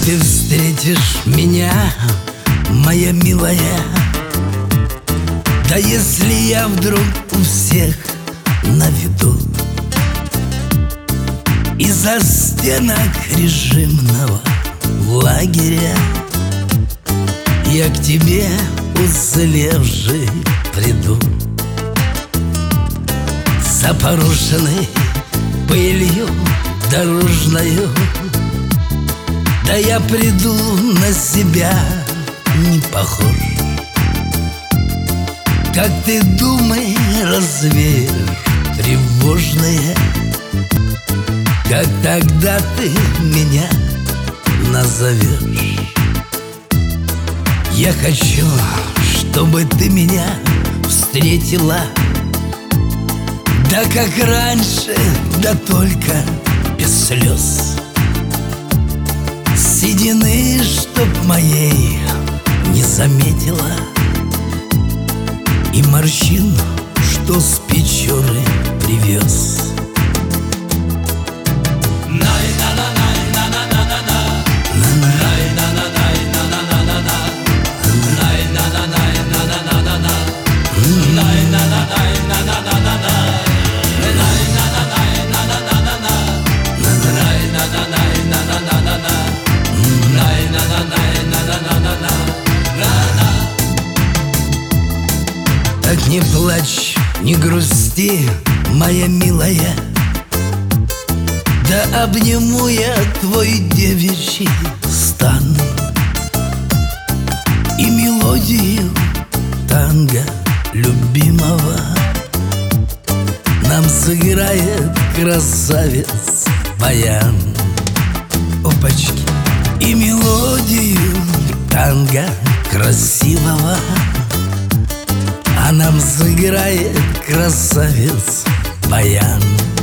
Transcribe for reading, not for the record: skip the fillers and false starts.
ты встретишь меня, моя милая, да если я вдруг у всех на виду, из-за стенок режимного лагеря я к тебе уцелевший приду, запорошенный пылью дорожною. Да я приду, на себя не похож. Как ты думай, развеешь тревожное, как тогда ты меня назовешь. Я хочу, чтобы ты меня встретила, да как раньше, да только без слез. Седины, чтоб моей не заметила, и морщин, что с Печоры привез. Так не плачь, не грусти, моя милая, да обниму я твой девичий стан и мелодию танго любимого нам сыграет красавец баян. Опачки. И мелодию танго красивого нам сыграет красавец баян.